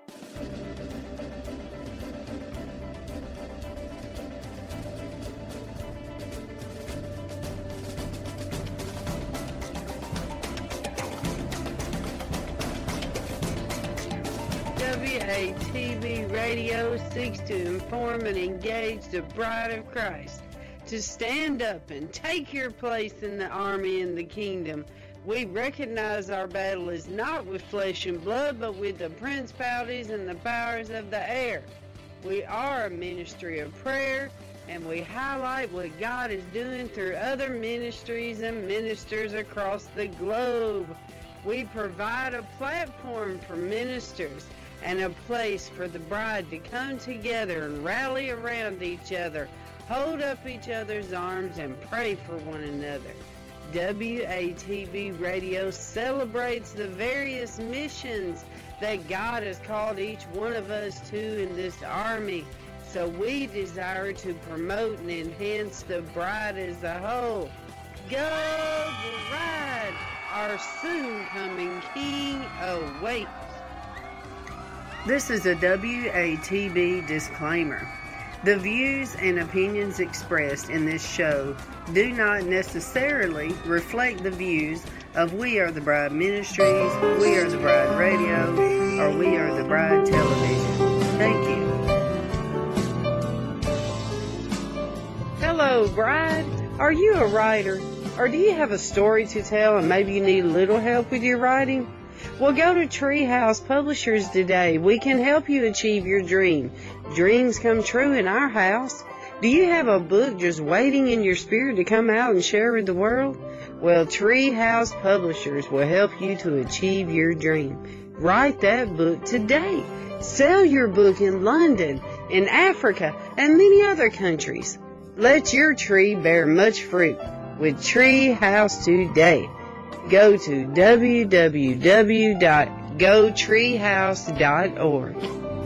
WATB Radio seeks to inform and engage the bride of Christ to stand up and take your place in the army and the kingdom. We recognize our battle is not with flesh and blood, but with the principalities and the powers of the air. We are a ministry of prayer, and we highlight what God is doing through other ministries and ministers across the globe. We provide a platform for ministers and a place for the bride to come together and rally around each other, hold up each other's arms, and pray for one another. WATB Radio celebrates the various missions that God has called each one of us to in this army. So we desire to promote and enhance the bride as a whole. Go bride! Our soon-coming King awaits. This is a WATB disclaimer. The views and opinions expressed in this show do not necessarily reflect the views of We Are the Bride Ministries, We Are the Bride Radio, or We Are the Bride Television. Thank you. Hello, bride. Are you a writer? Or do you have a story to tell and maybe you need a little help with your writing? Well, go to Treehouse Publishers today. We can help you achieve your dream. Dreams come true in our house. Do you have a book just waiting in your spirit to come out and share with the world? Well, Treehouse Publishers will help you to achieve your dream. Write that book today. Sell your book in London, in Africa, and many other countries. Let your tree bear much fruit with Treehouse today. Go to www.gotreehouse.org.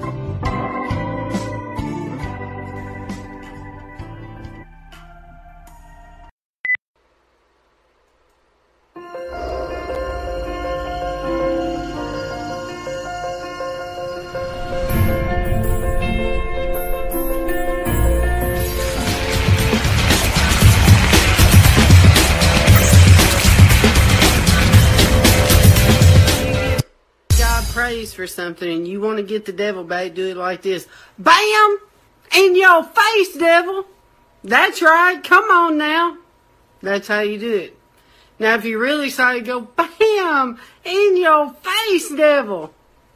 For something and you want to get the devil back, do it like this. Bam! In your face, devil! That's right. Come on now. That's how you do it. Now, if you're really sorry, go bam! In your face, devil!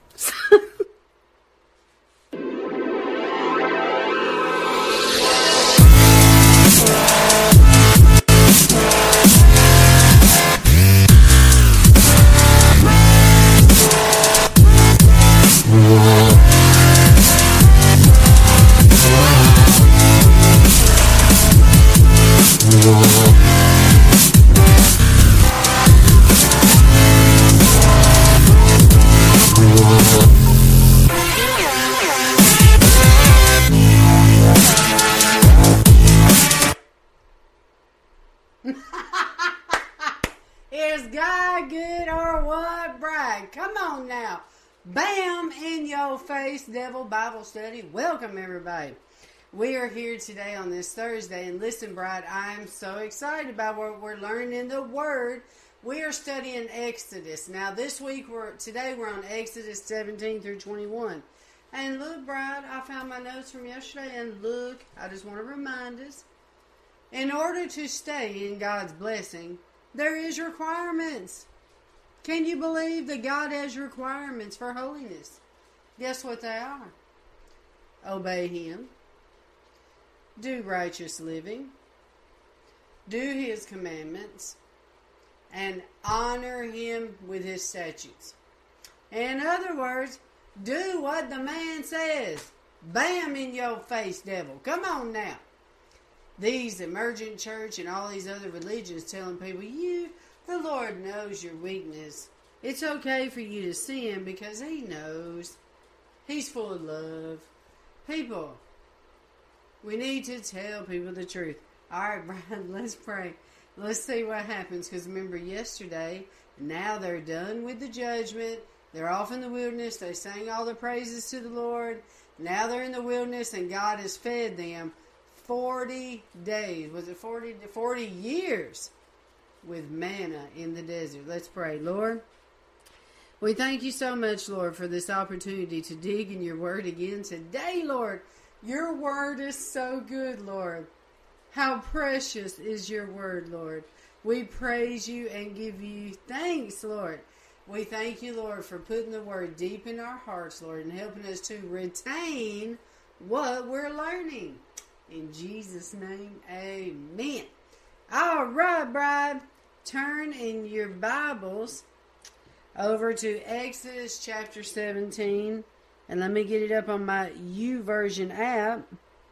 Is God good or what, bride? Come on now. Bam! In your face, devil Bible study. Welcome, everybody. We are here today on this Thursday, and listen, bride, I'm so excited about what we're learning in the Word. We are studying Exodus. Now, this week, today we're on Exodus 17 through 21. And look, bride, I found my notes from yesterday, and look, I just want to remind us, in order to stay in God's blessing, there is requirements. Can you believe that God has requirements for holiness? Guess what they are? Obey Him. Do righteous living. Do His commandments. And honor Him with His statutes. In other words, do what the man says. Bam in your face, devil. Come on now. These emergent church and all these other religions telling people, the Lord knows your weakness. It's okay for you to sin because He knows. He's full of love. People, we need to tell people the truth. All right, Brian, let's pray. Let's see what happens, because remember yesterday, now they're done with the judgment, They're off in the wilderness. They sang all the praises to the Lord. Now they're in the wilderness, and God has fed them 40 days. Was it 40 years with manna in the desert? Let's pray. Lord, we thank you so much, Lord, for this opportunity to dig in your word again today, Lord. Your word is so good, Lord. How precious is your word, Lord. We praise you and give you thanks, Lord. We thank you, Lord, for putting the word deep in our hearts, Lord, and helping us to retain what we're learning. In Jesus' name, amen. All right, bride. Turn in your Bibles over to Exodus chapter 17. And let me get it up on my YouVersion app.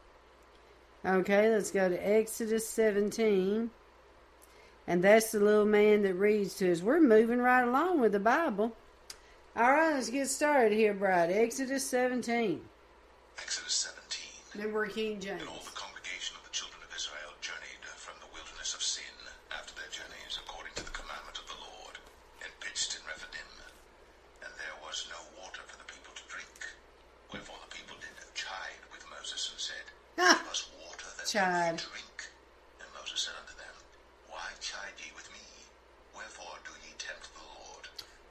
Okay, let's go to Exodus 17. And that's the little man that reads to us. We're moving right along with the Bible. All right, let's get started here, bride. Exodus 17. Exodus 17. Remember King James. And all the congregation of the children of Israel journeyed from the wilderness of Sin after their journeys according to the commandment of the Lord, and pitched in Rephidim. And there was no water for the people to drink. Wherefore the people did chide with Moses and said, Give us water that we may drink. And Moses said unto them, Why chide ye with me? Wherefore do ye tempt the Lord?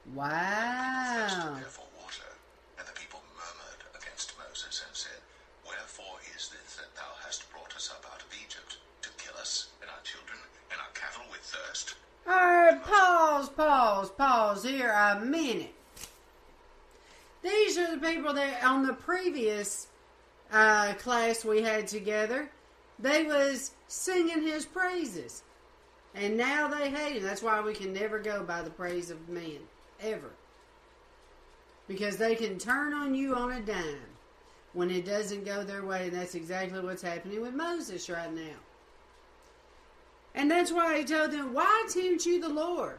Wow. Therefore water. And the people murmured against Moses and said, Wherefore is this that thou hast brought us up out of Egypt, to kill us and our children and our cattle with thirst? Alright, pause here a minute. These are the people that on the previous class we had together, they was singing his praises. And now they hate him. That's why we can never go by the praise of man. Ever. Because they can turn on you on a dime when it doesn't go their way. And that's exactly what's happening with Moses right now. And that's why he told them, why tempt you the Lord?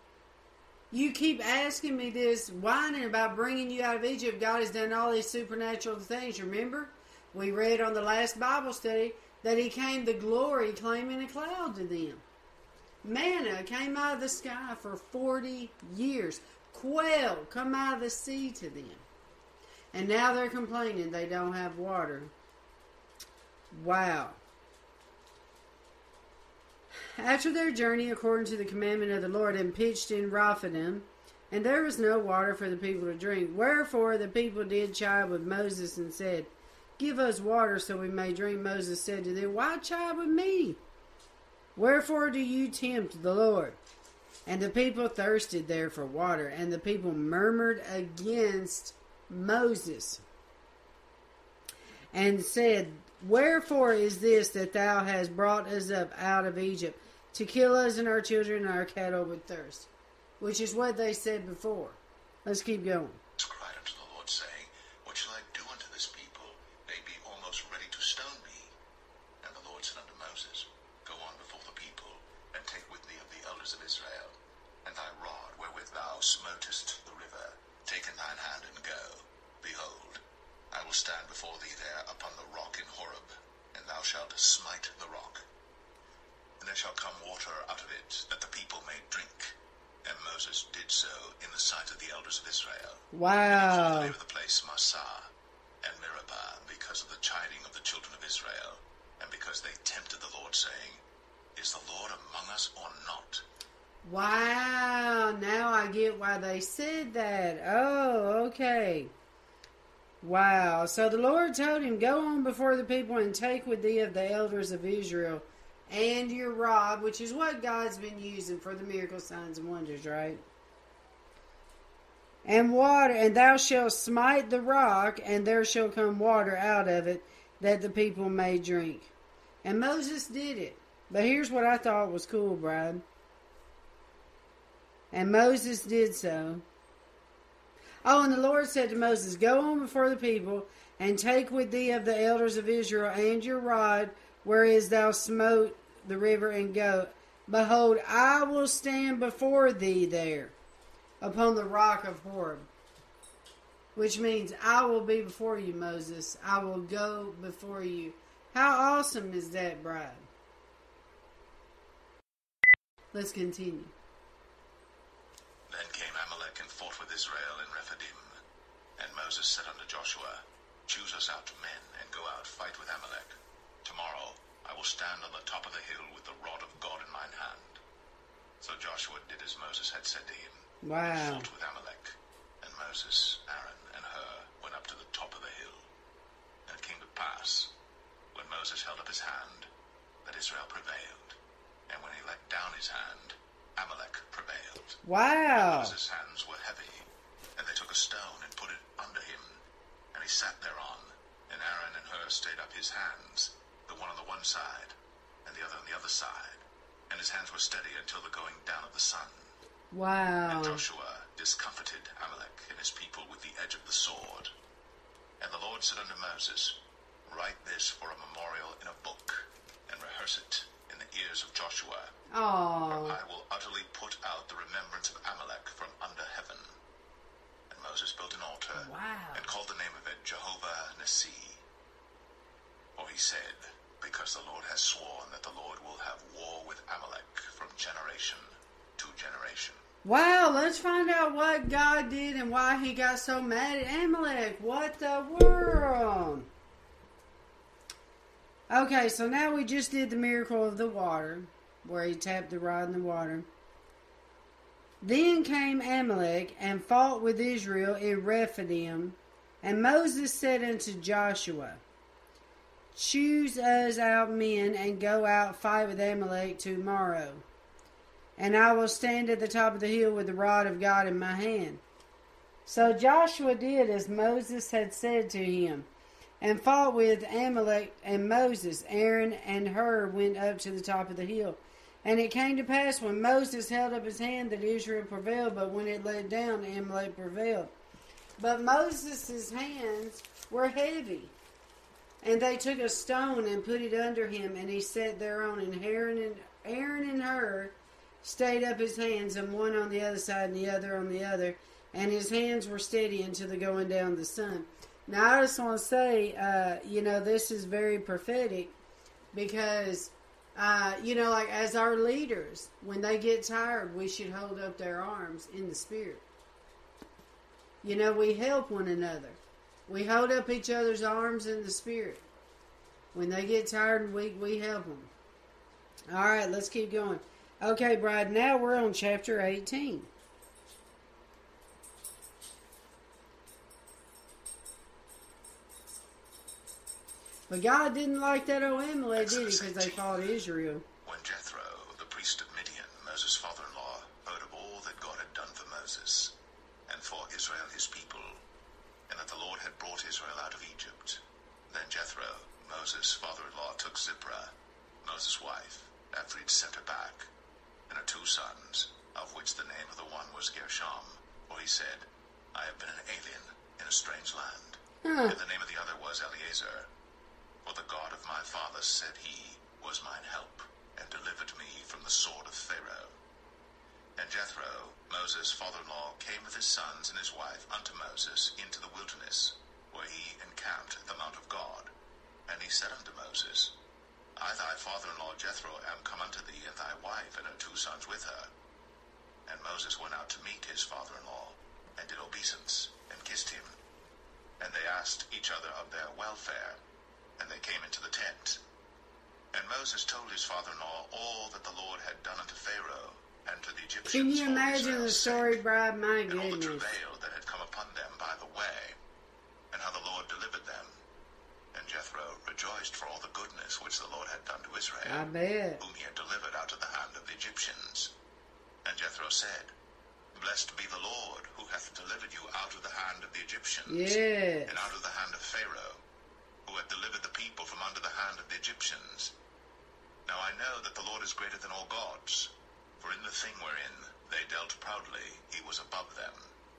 You keep asking me this, whining about bringing you out of Egypt. God has done all these supernatural things. Remember? We read on the last Bible study that he came the glory claiming a cloud to them. Manna came out of the sky for 40 years. Quail come out of the sea to them. And now they're complaining they don't have water. Wow. After their journey according to the commandment of the Lord, and pitched in Rephidim, and there was no water for the people to drink. Wherefore the people did chide with Moses and said, Give us water so we may drink. Moses said to them, Why chide with me? Wherefore do you tempt the Lord? And the people thirsted there for water, and the people murmured against Moses, and said, Wherefore is this that thou hast brought us up out of Egypt, to kill us and our children and our cattle with thirst? Which is what they said before. Let's keep going. Cried unto the Lord, saying, What shall I do unto this people? They be almost ready to stone me. And the Lord said unto Moses, Go on before the people, and take with thee of the elders of Israel, and thy rod wherewith thou smotest the river, take in thine hand and go. Behold, I will stand before thee there upon the rock in Horeb, and thou shalt smite the rock. And there shall come water out of it, that the people may drink. And Moses did so in the sight of the elders of Israel. Wow. And the name of the place Massah and Meribah, because of the chiding of the children of Israel, and because they tempted the Lord, saying, Is the Lord among us or not? Wow. Now I get why they said that. Oh, okay. Wow. So the Lord told him, Go on before the people and take with thee of the elders of Israel and your rod, which is what God's been using for the miracle signs and wonders, right? And water, and thou shalt smite the rock, and there shall come water out of it, that the people may drink. And Moses did it. But here's what I thought was cool, bride. And Moses did so. Oh, and the Lord said to Moses, Go on before the people, and take with thee of the elders of Israel and your rod, whereas thou smote the river, and go. Behold, I will stand before thee there, upon the rock of Horeb. Which means, I will be before you, Moses. I will go before you. How awesome is that, bride? Let's continue. Then came Amalek and fought with Israel in Rephidim. Moses said unto Joshua, Choose us out men, and go out, fight with Amalek. Tomorrow I will stand on the top of the hill with the rod of God in mine hand. So Joshua did as Moses had said to him, and fought with Amalek. And Moses, Aaron, and Hur went up to the top of the hill. And it came to pass, when Moses held up his hand, that Israel prevailed. And when he let down his hand, Amalek prevailed. Wow. Moses' hands were heavy, and they took a stone and put it under him, and he sat thereon. And Aaron and Hur stayed up his hands, the one on the one side, and the other on the other side. And his hands were steady until the going down of the sun. Wow. And Joshua discomfited Amalek and his people with the edge of the sword. And the Lord said unto Moses, Write this for a memorial in a book, and rehearse it in the ears of Joshua. Oh. For I will utterly put out the remembrance of Amalek from under heaven. And Moses built an altar, and called the name of it Jehovah Nissi. For he said, Because the Lord has sworn that the Lord will have war with Amalek from generation to generation. Wow, let's find out what God did and why he got so mad at Amalek. What the world? Okay, so now we just did the miracle of the water, where he tapped the rod in the water. Then came Amalek and fought with Israel in Rephidim. And Moses said unto Joshua, Choose us out men, and go out fight with Amalek tomorrow. And I will stand at the top of the hill with the rod of God in my hand. So Joshua did as Moses had said to him, and fought with Amalek. And Moses, Aaron, and Hur went up to the top of the hill. And it came to pass, when Moses held up his hand, that Israel prevailed, but when it let down, Amalek prevailed. But Moses' hands were heavy. And they took a stone and put it under him, and he sat thereon. And Aaron and Hur stayed up his hands, and one on the other side and the other on the other. And his hands were steady until the going down of the sun. Now, I just want to say, this is very prophetic because, like as our leaders, when they get tired, we should hold up their arms in the spirit. We help one another. We hold up each other's arms in the spirit. When they get tired and weak, we help them. All right, let's keep going. Okay, Bride, now we're on chapter 18. But God didn't like that old Amalek, did he? Because they fought Israel. When Jethro, the priest of Midian, Moses' father-in-law, heard of all that God had done for Moses, and for Israel his people, and that the Lord had brought Israel out of Egypt, then Jethro, Moses' father-in-law, took Zipporah, Moses' wife, after he'd sent her back, and her 2 sons, of which the name of the one was Gershom, for he said, I have been an alien in a strange land. And the name of the other was Eleazar. For the God of my father, said he, was mine help, and delivered me from the sword of Pharaoh. And Jethro, Moses' father-in-law, came with his sons and his wife unto Moses into the wilderness, where he encamped at the mount of God. And he said unto Moses, I thy father-in-law Jethro am come unto thee, and thy wife and her 2 sons with her. And Moses went out to meet his father-in-law, and did obeisance, and kissed him. And they asked each other of their welfare, and they came into the tent. And Moses told his father-in-law all that the Lord had done unto Pharaoh and to the Egyptians. Can you imagine the story, Bride? My goodness. And all the goodness. travail that had come upon them by the way, and how the Lord delivered them. And Jethro rejoiced for all the goodness which the Lord had done to Israel, I bet. whom he had delivered out of the hand of the Egyptians. And Jethro said, Blessed be the Lord, who hath delivered you out of the hand of the Egyptians, yes, and out of the hand of Pharaoh, who hath delivered the people from under the hand of the Egyptians. Now I know that the Lord is greater than all gods, for in the thing wherein they dealt proudly, he was above them.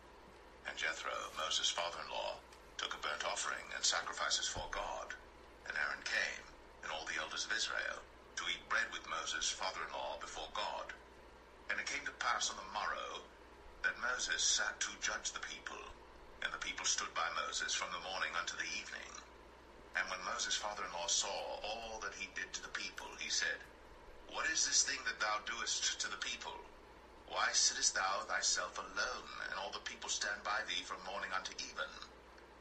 And Jethro, Moses' father-in-law, took a burnt offering and sacrifices for God. And Aaron came, and all the elders of Israel, to eat bread with Moses' father-in-law before God. And it came to pass on the morrow that Moses sat to judge the people, and the people stood by Moses from the morning unto the evening. And when Moses' father-in-law saw all that he did to the people, he said, What is this thing that thou doest to the people? Why sittest thou thyself alone, and all the people stand by thee from morning unto even?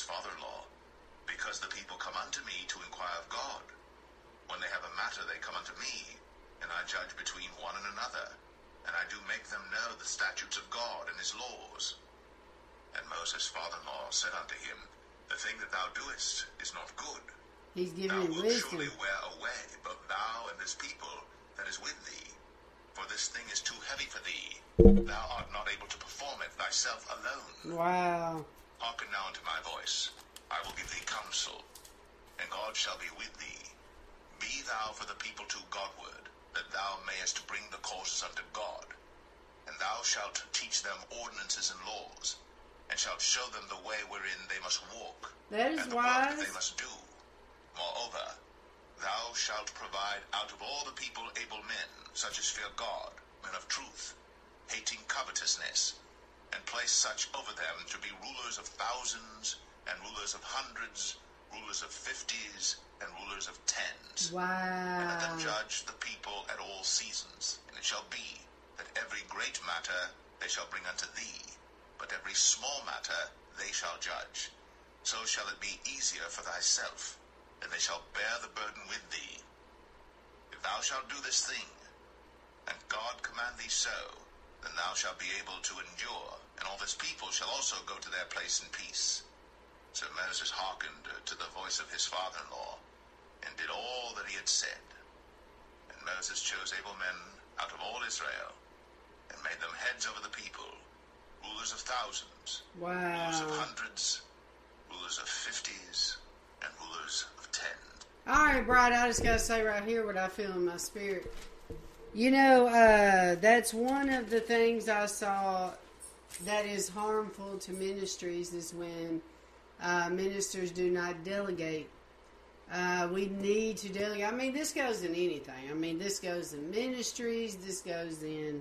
father-in-law, because the people come unto me to inquire of God. When they have a matter, they come unto me, and I judge between one and another, and I do make them know the statutes of God and his laws. And Moses' father-in-law said unto him, The thing that thou doest is not good. He's giving Thou him wilt wisdom. surely wear away both thou and this people that is with thee. For this thing is too heavy for thee. Thou art not able to perform it thyself alone. Wow. Hearken now unto my voice. I will give thee counsel, and God shall be with thee. Be thou for the people to Godward, that thou mayest bring the causes unto God. And thou shalt teach them ordinances and laws, and shalt show them the way wherein they must walk, That is and the work that wise. they must do. Moreover, thou shalt provide out of all the people able men, such as fear God, men of truth, hating covetousness, and place such over them to be rulers of thousands, and rulers of hundreds, rulers of 50s, and rulers of 10s. And let them Wow. judge the people at all seasons. And it shall be that every great matter they shall bring unto thee, but every small matter they shall judge. So shall it be easier for thyself, and they shall bear the burden with thee. If thou shalt do this thing, and God command thee so, then thou shalt be able to endure, and all this people shall also go to their place in peace. So Moses hearkened to the voice of his father-in-law, and did all that he had said. And Moses chose able men out of all Israel, and made them heads over the people, rulers of thousands, rulers of Wow. hundreds, rulers of 50s, and rulers of 10s. All right, Brian, I just got to say right here what I feel in my spirit. You know, that's one of the things I saw that is harmful to ministries is when ministers do not delegate. We need to delegate. I mean, this goes in anything. I mean, this goes in ministries. This goes in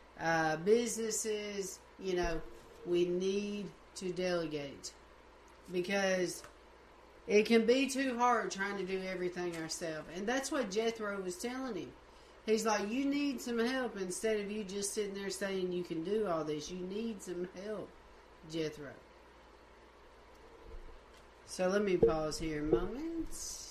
businesses. You know, we need to delegate because it can be too hard trying to do everything ourselves. And that's what Jethro was telling him. He's like, you need some help instead of you just sitting there saying you can do all this. You need some help, Jethro. So let me pause here a moment.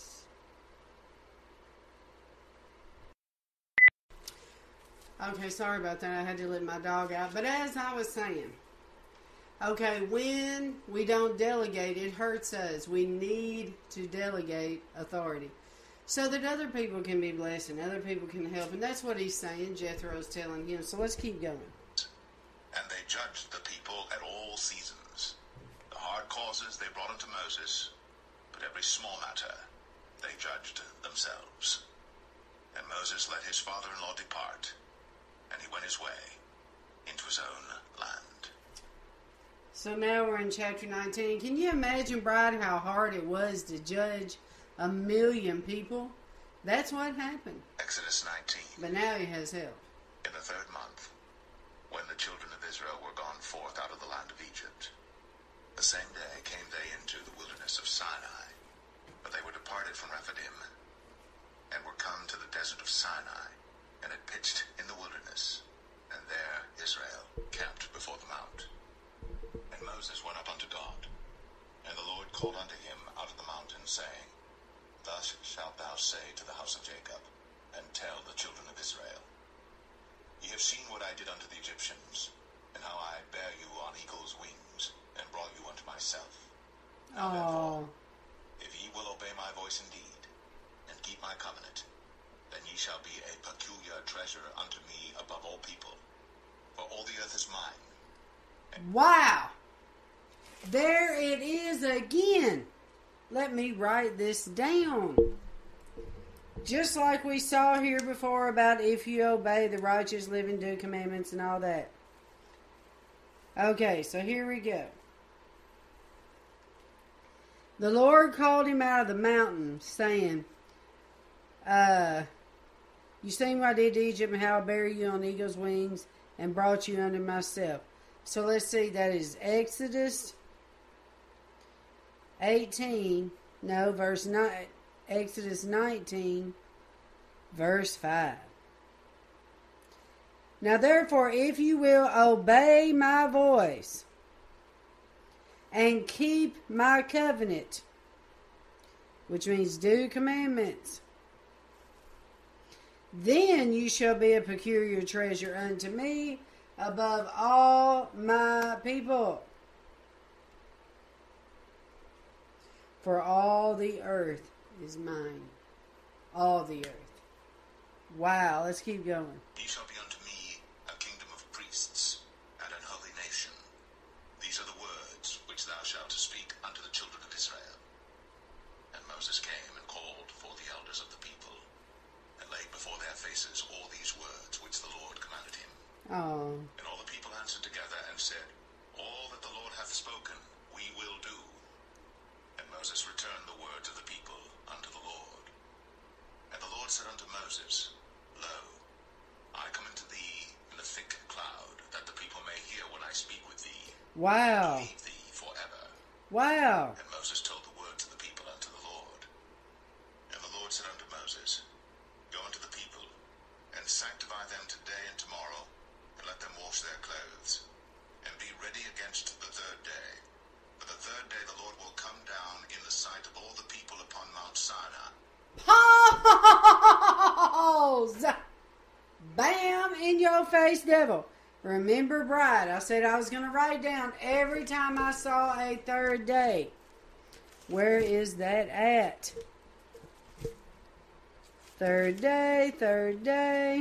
Okay, sorry about that. I had to let my dog out. But as I was saying, okay, when we don't delegate, it hurts us. We need to delegate authority so that other people can be blessed and other people can help. And that's what he's saying. Jethro's telling him. So let's keep going. And they judged the people at all seasons. The hard causes they brought unto Moses, but every small matter they judged themselves. And Moses let his father-in-law depart, and he went his way into his own land. So now we're in chapter 19. Can you imagine, Bride, how hard it was to judge 1 million people? That's what happened. Exodus 19. But now he has help. In the 3rd month, when the children of Israel were gone forth out of the land of Egypt, the same day came they into the wilderness of Sinai, but they were departed from Rephidim, and were come to the desert of Sinai, and had pitched in the wilderness, and there Israel camped before the mount. And Moses went up unto God, and the Lord called unto him out of the mountain, saying, Thus shalt thou say to the house of Jacob, and tell the children of Israel, Ye have seen what I did unto the Egyptians, and how I bare you on eagle's wings, and brought you unto myself. Now therefore, if ye will obey my voice indeed, and keep my covenant, then ye shall be a peculiar treasure unto me above all people, for all the earth is mine. Wow. There it is again. Let me write this down. Just like we saw here before about if you obey the righteous, live and do commandments and all that. Okay, so here we go. The Lord called him out of the mountain, saying, You seen what I did to Egypt and how I buried you on eagle's wings and brought you unto myself. So let's see, that is Exodus 18, no, verse 9, Exodus 19, verse 5. Now therefore, if you will obey my voice and keep my covenant, which means do commandments, then you shall be a peculiar treasure unto me above all my people. For all the earth is mine. All the earth. Wow, let's keep going. Ye shall be unto me a kingdom of priests and an holy nation. These are the words which thou shalt speak unto the children of Israel. And Moses came and called for the elders of the people, and laid before their faces all these words which the Lord commanded him. Oh. And all the people answered together and said, All that the Lord hath spoken, we will do. And Moses returned the words of the people unto the Lord. And the Lord said unto Moses, Lo, I come unto thee in a thick cloud, that the people may hear when I speak with thee, Wow. and believe thee forever. Wow. And Moses told the words of the people unto the Lord. And the Lord said unto Moses, Go unto the people, and sanctify them today and tomorrow, and let them wash their clothes, and be ready against the third day. For the third day the Lord will come down in the sight of all the people upon Mount Sinai. Pause! Bam! In your face, devil. Remember, bride, I said I was going to write down every time I saw a third day. Where is that at? Third day, third day.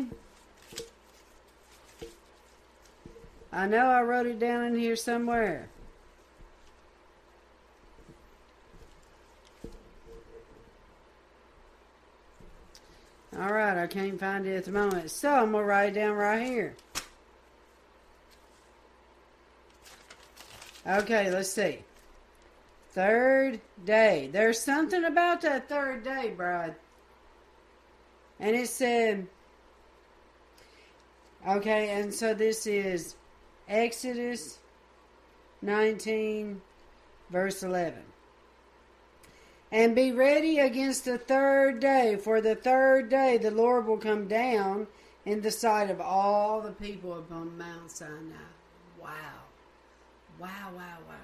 I know I wrote it down in here somewhere. Alright, I can't find it at the moment. So I'm going to write it down right here. Okay, let's see. Third day. There's something about that third day, bride. And it said, okay, and so this is Exodus 19, verse 11. And be ready against the third day, for the third day the Lord will come down in the sight of all the people upon Mount Sinai. Wow. Wow, wow, wow.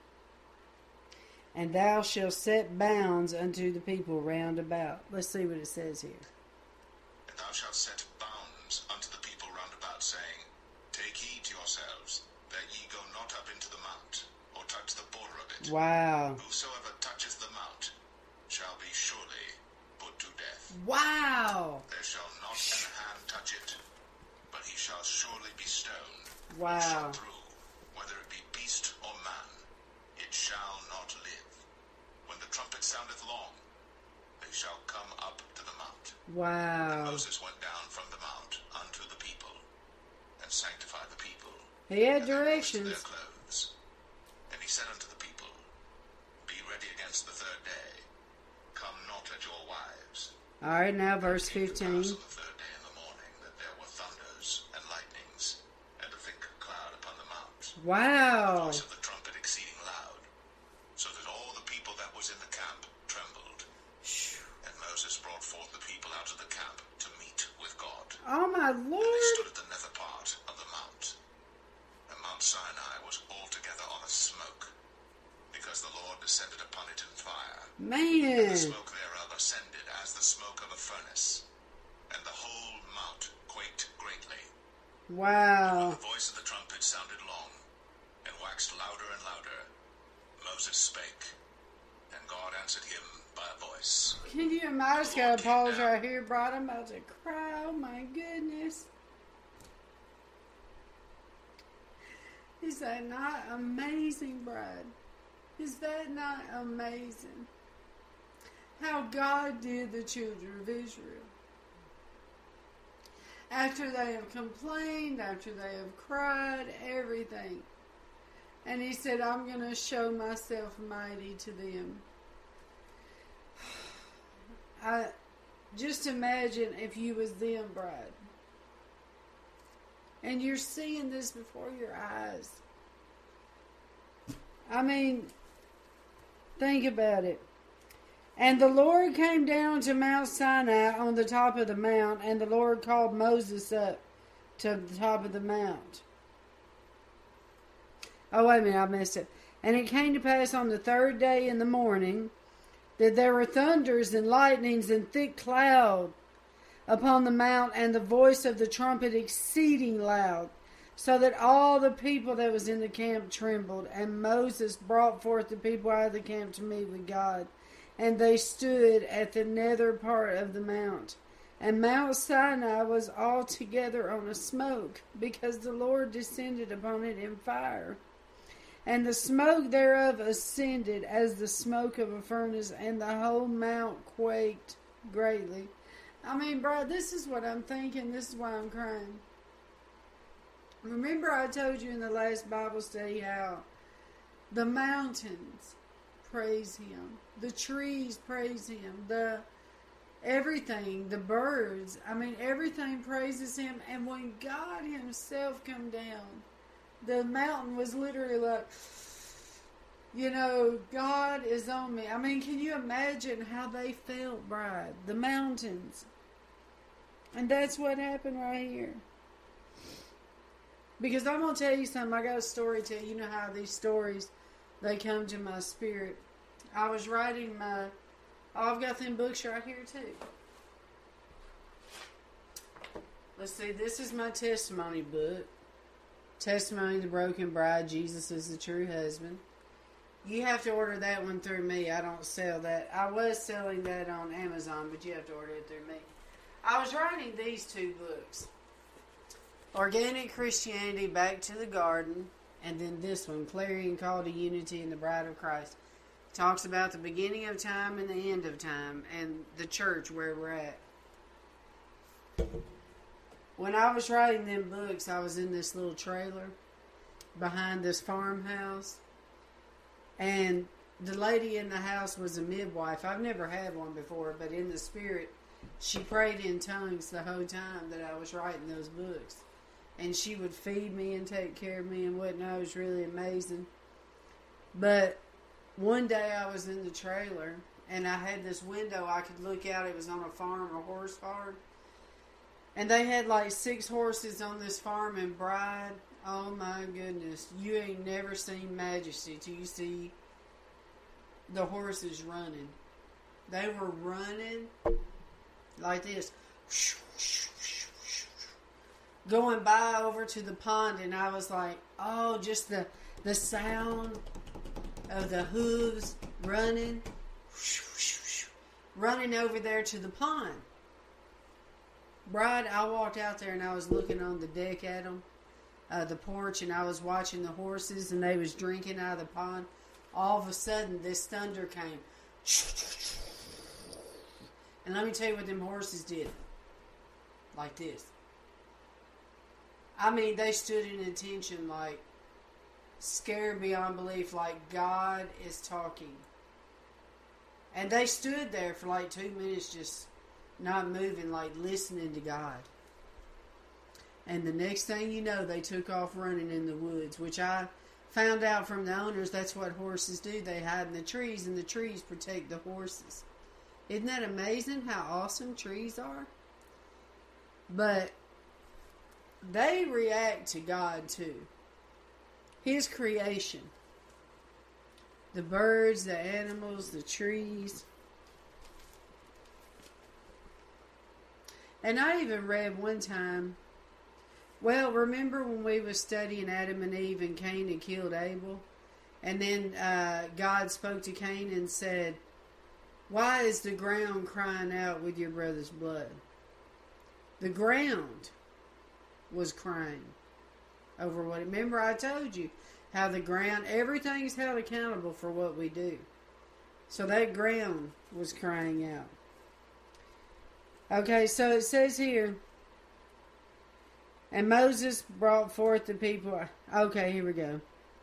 And thou shalt set bounds unto the people round about. Let's see what it says here. And thou shalt set bounds unto the people round about, saying, Take heed to yourselves, that ye go not up into the mount, or touch the border of it. Wow. Whosoever toucheth the mount shall be surely put to death. Wow. There shall not an hand touch it, but he shall surely be stoned. Wow. Shall through, whether it be beast or man, it shall not live. When the trumpet soundeth long, they shall come up to the mount. Wow. And Moses went down from the mount unto the people, and sanctified the people. He had and they washed directions. their clothes. And he said unto the people, Be ready against the third day. Come not at your wives. Alright, now verse It came to 15. pass on the third day in the morning that there were thunders and lightnings, and a thick cloud upon the mount. The Wow. voice of the trumpet exceeding loud, so that all the people that was in the camp trembled. And Moses brought forth the people out of the camp to meet with God. Oh my And they Lord. stood at the nether part of the mount. And Mount Sinai was altogether on a smoke, because the Lord descended upon it in fire. And Man. the smoke thereof ascended as the smoke of a furnace, and the whole mount quaked greatly. When Wow. the voice of the trumpet sounded long, and waxed louder and louder, Moses spake, and God answered him by a voice. Can you imagine? I just got to pause right here, bride. I'm about to cry. Oh my goodness. Is that not amazing, bride? Is that not amazing? How God did the children of Israel. After they have complained, after they have cried, everything. And he said, I'm going to show myself mighty to them. I just imagine if you was them, bride. And you're seeing this before your eyes. I mean, think about it. And the Lord came down to Mount Sinai on the top of the mount, and the Lord called Moses up to the top of the mount. Oh, wait a minute, I missed it. And it came to pass on the third day in the morning that there were thunders and lightnings and thick cloud upon the mount, and the voice of the trumpet exceeding loud, so that all the people that was in the camp trembled. And Moses brought forth the people out of the camp to meet with God, and they stood at the nether part of the mount. And Mount Sinai was altogether on a smoke, because the Lord descended upon it in fire. And the smoke thereof ascended as the smoke of a furnace, and the whole mount quaked greatly. I mean, bro, this is what I'm thinking. This is why I'm crying. Remember I told you in the last Bible study how the mountains praise Him. The trees praise Him. Everything, the birds, I mean, everything praises Him. And when God Himself come down, the mountain was literally like, you know, God is on me. I mean, can you imagine how they felt, bride? The mountains. And that's what happened right here. Because I'm going to tell you something. I got a story to tell you. You know how these stories, they come to my spirit. I was writing I've got them books right here too. Let's see. This is my testimony book. Testimony of the Broken Bride. Jesus is the true husband. You have to order that one through me. I don't sell that. I was selling that on Amazon, but you have to order it through me. I was writing these two books. Organic Christianity, Back to the Garden, and then this one, Clarion Call to Unity in the Bride of Christ. Talks about the beginning of time and the end of time, and the church where we're at. When I was writing them books, I was in this little trailer behind this farmhouse, and the lady in the house was a midwife. I've never had one before, but in the spirit, she prayed in tongues the whole time that I was writing those books. And she would feed me and take care of me and whatnot. It was really amazing. But one day I was in the trailer, and I had this window I could look out. It was on a farm, a horse farm. And they had like 6 horses on this farm, and bride, oh my goodness, you ain't never seen majesty till you see the horses running. They were running like this, going by over to the pond, and I was like, oh, just the sound of the hooves running over there to the pond. Bride, I walked out there and I was looking on the deck at them, the porch, and I was watching the horses, and they was drinking out of the pond. All of a sudden, this thunder came. And let me tell you what them horses did. Like this. I mean, they stood in attention, like, scared beyond belief, like God is talking. And they stood there for like 2 minutes just not moving, like listening to God. And the next thing you know, they took off running in the woods, which I found out from the owners that's what horses do. They hide in the trees, and the trees protect the horses. Isn't that amazing how awesome trees are? But they react to God too. His creation. The birds, the animals, the trees. And I even read one time, well, remember when we was studying Adam and Eve and Cain had killed Abel? And then God spoke to Cain and said, why is the ground crying out with your brother's blood? The ground was crying over what. Remember I told you how the ground, everything is held accountable for what we do. So that ground was crying out. Okay, so it says here, and Moses brought forth the people. Okay, here we go.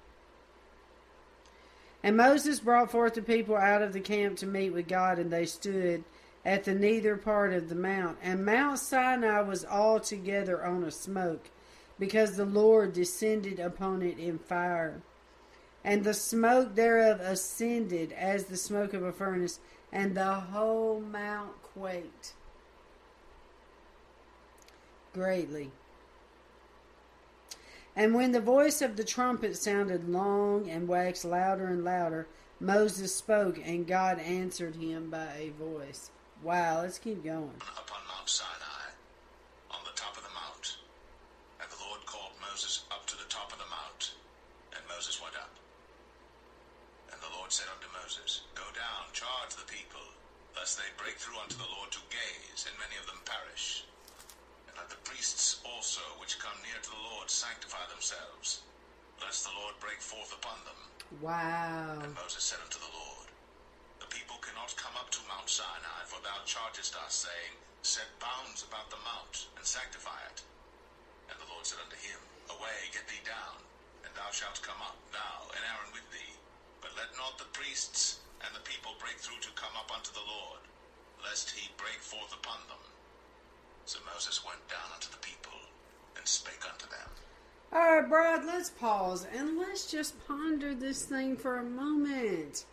And Moses brought forth the people out of the camp to meet with God, and they stood at the nether part of the mount. And Mount Sinai was altogether on a smoke, because the Lord descended upon it in fire. And the smoke thereof ascended as the smoke of a furnace, and the whole mount quaked greatly. And when the voice of the trumpet sounded long and waxed louder and louder, Moses spoke, and God answered him by a voice. Wow, let's keep going. Upon Mount Sinai, on the top of the mount, and the Lord called Moses up to the top of the mount, and Moses went up. And the Lord said unto Moses, Go down, charge the people, lest they break through unto the Lord to gaze, and many of them perish. And let the priests also which come near to the Lord sanctify themselves, lest the Lord break forth upon them. Wow. And Moses said unto the Lord, The people cannot come up to Mount Sinai, for thou chargest us, saying, Set bounds about the mount, and sanctify it. And the Lord said unto him, Away, get thee down, and thou shalt come up, thou and Aaron with thee. But let not the priests and the people break through to come up unto the Lord, lest he break forth upon them. So Moses went down unto the people, and spake unto them. All right, Brad, let's pause and let's just ponder this thing for a moment.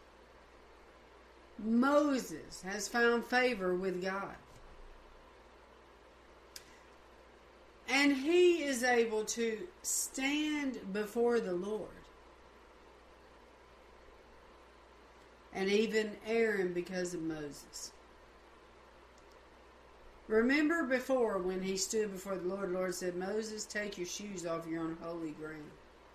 Moses has found favor with God. And he is able to stand before the Lord. And even Aaron because of Moses. Remember before when he stood before the Lord said, Moses, take your shoes off, you're on holy ground.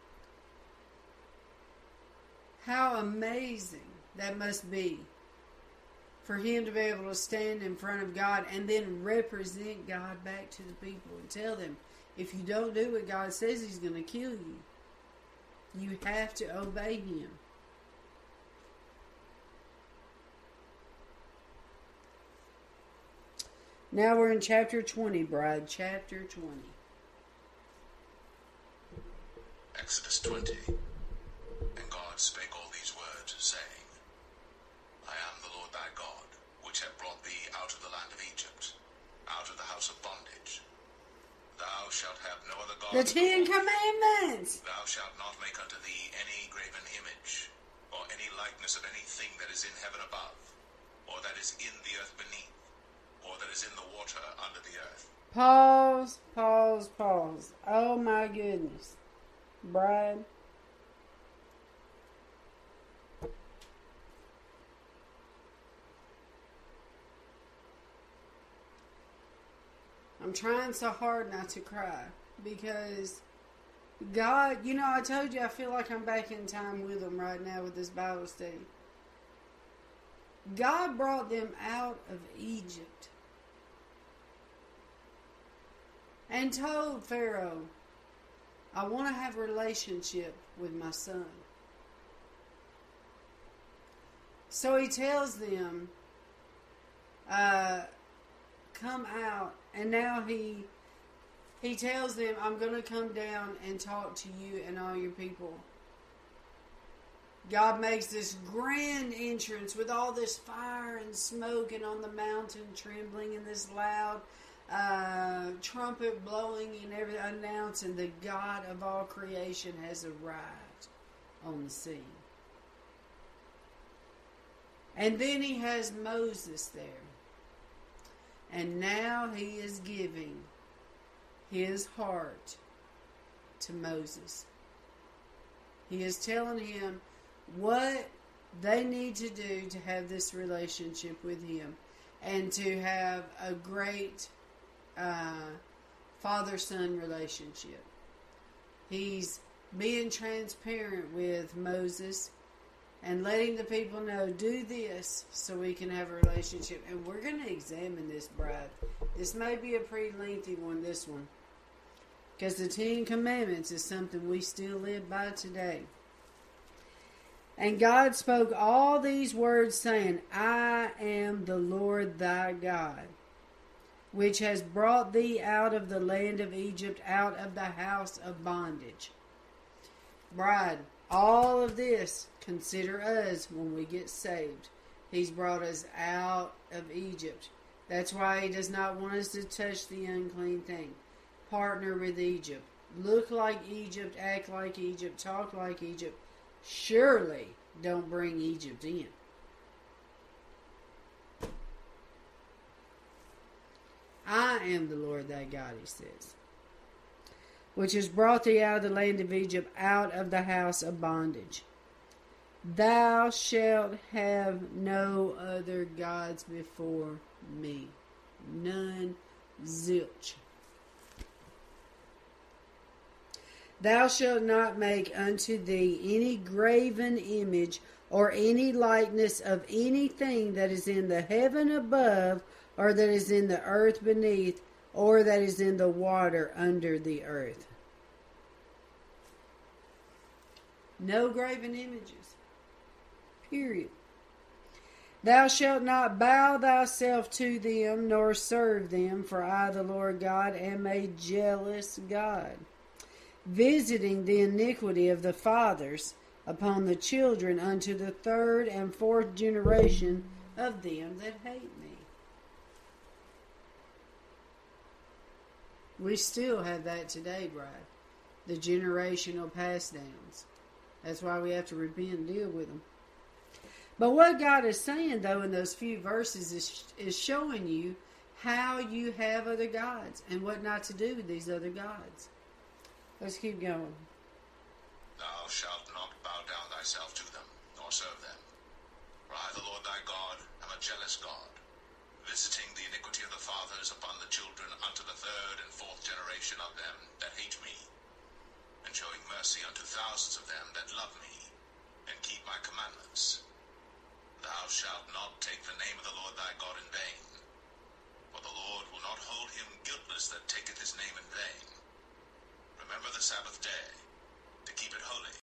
How amazing that must be for him to be able to stand in front of God and then represent God back to the people and tell them, if you don't do what God says, he's going to kill you. You have to obey him. Now we're in chapter 20, Bride. Chapter 20. Exodus 20. And God spake all these words, saying, I am the Lord thy God, which have brought thee out of the land of Egypt, out of the house of bondage. Thou shalt have no other God. The Ten Commandments. Thou shalt not make unto thee any graven image, or any likeness of anything that is in heaven above, or that is in the earth beneath, or that is in the water under the earth. Pause. Oh my goodness. Bride. I'm trying so hard not to cry because God, I told you I feel like I'm back in time with them right now with this Bible study. God brought them out of Egypt and told Pharaoh, I want to have a relationship with my son. So he tells them, come out. And now he tells them, I'm going to come down and talk to you and all your people. God makes this grand entrance with all this fire and smoke and on the mountain trembling and this loud trumpet blowing and everything, announcing the God of all creation has arrived on the scene. And then he has Moses there. And now he is giving his heart to Moses. He is telling him what they need to do to have this relationship with him and to have a great father-son relationship. He's being transparent with Moses and letting the people know, do this so we can have a relationship. And we're going to examine this, Bride. This may be a pretty lengthy one, this one. Because the Ten Commandments is something we still live by today. And God spoke all these words, saying, I am the Lord thy God, which has brought thee out of the land of Egypt, out of the house of bondage. Bride, all of this, consider us when we get saved. He's brought us out of Egypt. That's why he does not want us to touch the unclean thing. Partner with Egypt. Look like Egypt, act like Egypt, talk like Egypt. Surely don't bring Egypt in. I am the Lord thy God, he says. which has brought thee out of the land of Egypt, out of the house of bondage. Thou shalt have no other gods before me. None, zilch. Thou shalt not make unto thee any graven image or any likeness of anything that is in the heaven above, or that is in the earth beneath, or that is in the water under the earth. No graven images. Period. Thou shalt not bow thyself to them, nor serve them, for I, the Lord God, am a jealous God, visiting the iniquity of the fathers upon the children unto the third and fourth generation of them that hate me. We still have that today, Brad. The generational pass downs. That's why we have to repent and deal with them. But what God is saying, though, in those few verses is showing you how you have other gods and what not to do with these other gods. Let's keep going. Thou shalt not bow down thyself to them, nor serve them. For I, the Lord thy God, am a jealous God, visiting the iniquity of the fathers upon the children unto the third and fourth generation of them that hate me, and showing mercy unto thousands of them that love me, and keep my commandments. Thou shalt not take the name of the Lord thy God in vain, for the Lord will not hold him guiltless that taketh his name in vain. Remember the Sabbath day, to keep it holy.